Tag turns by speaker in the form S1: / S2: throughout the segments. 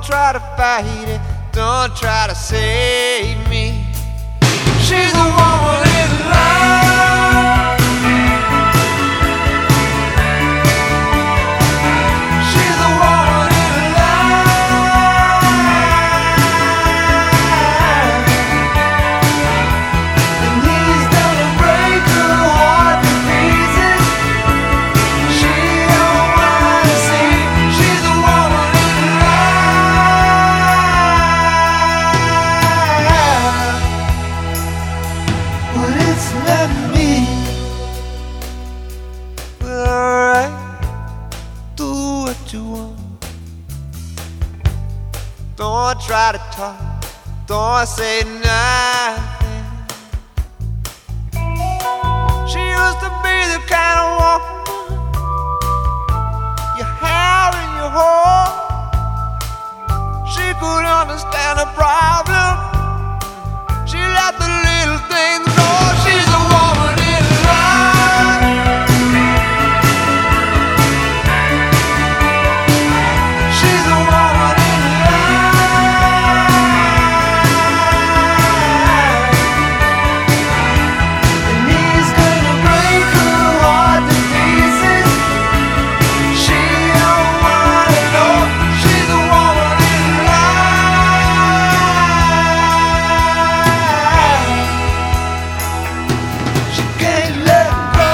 S1: try to fight it, don't try to save me. She's a woman in love. She's a woman in love. And he's gonna break her heart to pieces. She don't wanna see. She's a woman in love. But it's not me. Well, alright, do what you want. Don't try to talk, don't say nothing. She used to be the kind of woman you have in your home. She could understand the problem. She let the little things go. She's a woman in love. She's a woman in love. And he's gonna break her heart to pieces. She don't wanna know. She's a woman in love. She can't let go.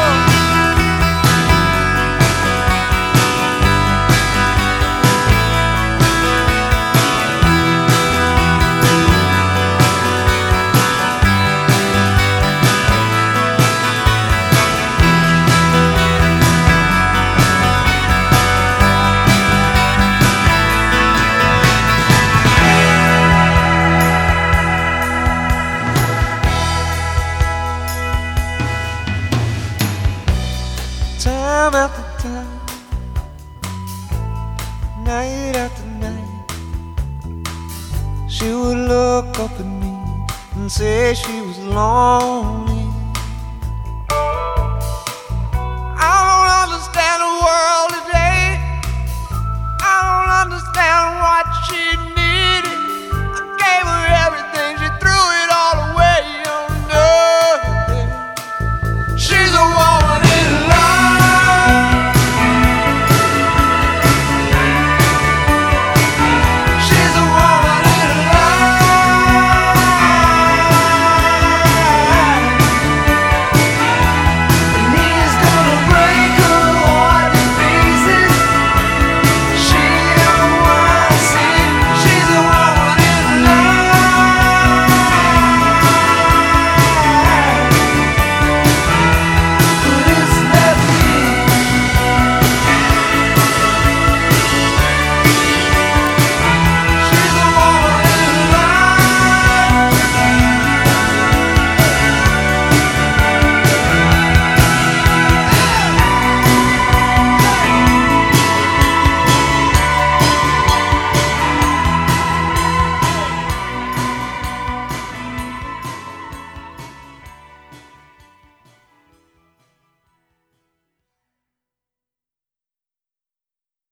S1: Time after time, night after night, she would look up at me and say she was lonely.